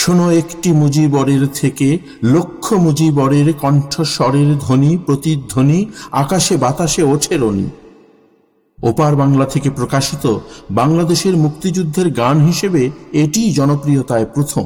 শোনো একটি মুজিবরের থেকে লক্ষ মুজিবরের কণ্ঠস্বরের ধ্বনি প্রতিধ্বনি আকাশে বাতাসে ওঠে রনি। ওপার বাংলা থেকে প্রকাশিত বাংলাদেশের মুক্তিযুদ্ধের গান হিসেবে এটিই জনপ্রিয়তায় প্রথম।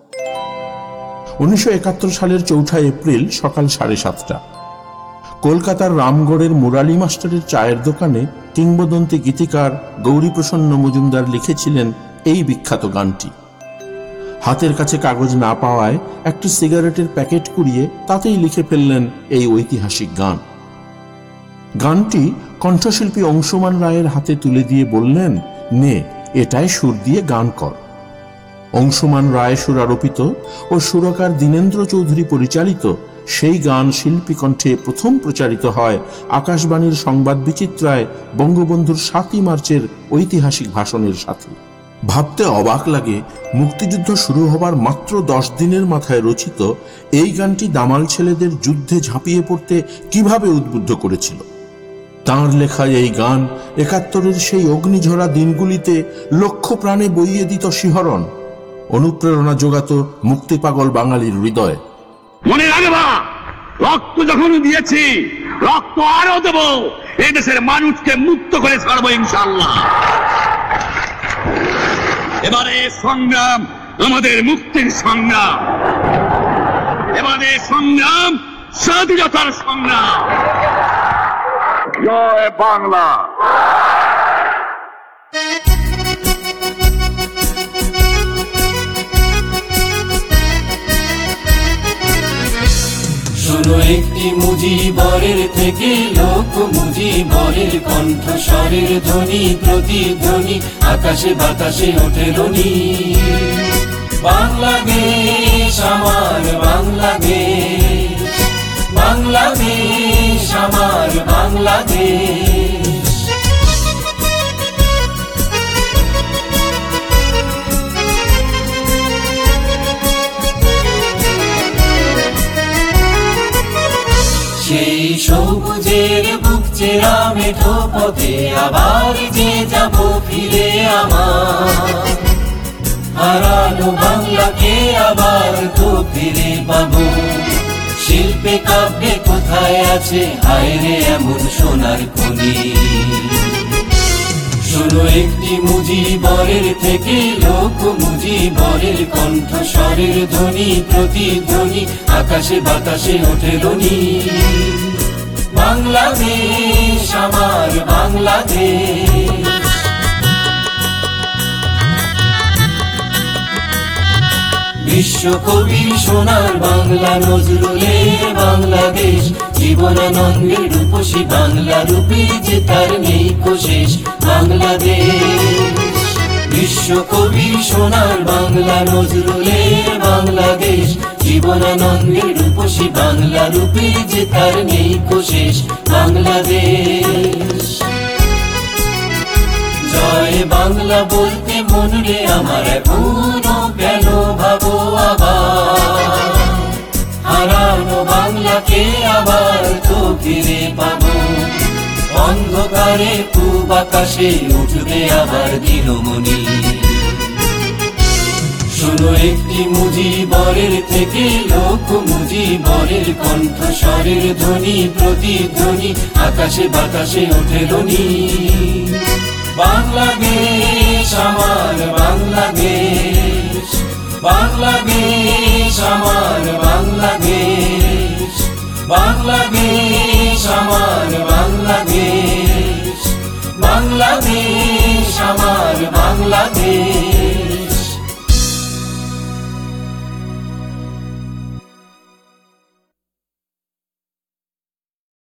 1971 সালের 4 এপ্রিল সকাল 7:30 কলকাতার রামগড়ের মুরালি মাস্টারের চায়ের দোকানে কিংবদন্তি গীতিকার গৌরীপ্রসন্ন মজুমদার লিখেছিলেন এই বিখ্যাত গানটি। হাতের কাছে কাগজ না পাওয়ায় একটি সিগারেটের প্যাকেট কুড়িয়ে তাতেই লিখে ফেললেন এই ঐতিহাসিক গান। গানটি কণ্ঠশিল্পী অংশুমান রায়ের হাতে তুলে দিয়ে বললেন, নে এটাই সুর দিয়ে গান কর। অংশুমান রায় সুরারোপিত ও সুরকার দীনেন্দ্র চৌধুরী পরিচালিত সেই গান শিল্পী কণ্ঠে প্রথম প্রচারিত হয় আকাশবাণীর সংবাদ বিচিত্রায় বঙ্গবন্ধুর 7 মার্চের ঐতিহাসিক ভাষণের সাথে। ভাবতে অবাক লাগে, মুক্তিযুদ্ধ শুরু হবার মাত্র 10 দিনের মাথায় রচিত এই গানটি দামাল ছেলেদের যুদ্ধে ঝাঁপিয়ে পড়তে কিভাবে উদ্বুদ্ধ করেছিল। তাঁর লেখা এই গান 71-এর সেই অগ্নিঝরা দিনগুলিতে লক্ষ প্রাণে বইয়ে দিত শিহরণ, অনুপ্রেরণা যোগাত মুক্তিপাগল বাঙালির হৃদয়। মনে রাখবা, রক্ত যখন দিয়েছি রক্ত আরো দেব, এই দেশের মানুষকে মুক্ত করে ছাড়বো ইনশাআল্লাহ। এবারে সংগ্রাম আমাদের মুক্তির সংগ্রাম, এবারে সংগ্রাম স্বাধীনতার সংগ্রাম। জয় বাংলা। শোনো একটি মুজিবরের থেকে লোক মুজিবরের কণ্ঠস্বরের ধ্বনি প্রতিধ্বনি আকাশে বাতাসে ওঠে রনি। বাংলাদেশ আমার বাংলাদেশ, বাংলাদেশ আমার বাংলাদেশ। সেই সবুজের বুক চেরা মেঠো পথে আবার যে যাব ফিরে আমার, হারানো বাংলাকে আবার তো ফিরে পাবো। শিল্পে কাব্যে কোথায় আছে হায় রে এমন সোনার খনি। শোনো একটি মুজিবরের থেকে লোক মুজিবরের কণ্ঠস্বরের ধ্বনি প্রতিধ্বনি আকাশে বাতাসে ওঠে রনি। বাংলাদেশ আমার বাংলাদেশ। বিশ্বকবি সোনার বাংলা নজরুলের বাংলাদেশ, জীবনানন্দের রূপসী বাংলা রূপের যে তার নেই কোশেষ বাংলাদেশ। বিশ্বকবি সোনার বাংলা নজরুলের বাংলাদেশ, জীবনানন্দের রূপসী বাংলা রূপের যে তার নেই কোশেষ বাংলাদেশ। জয় বাংলা বলতে মন রে আমার এখনো কেন ভাবো আবার, হারানো বাংলাকে আবার তো ফিরে পাবো। অন্ধকারে পূব আকাশে উঠবে আবার দিনমণি। শোনো একটি মুজিবরের থেকে লোক মুজিবরের কণ্ঠস্বরের ধ্বনি প্রতিধ্বনি আকাশে বাতাসে ওঠে রনি। বাংলাদেশ আমার বাংলাদেশ, বাংলাদেশ আমার বাংলাদেশ, বাংলাদেশ আমার বাংলাদেশ, বাংলাদেশ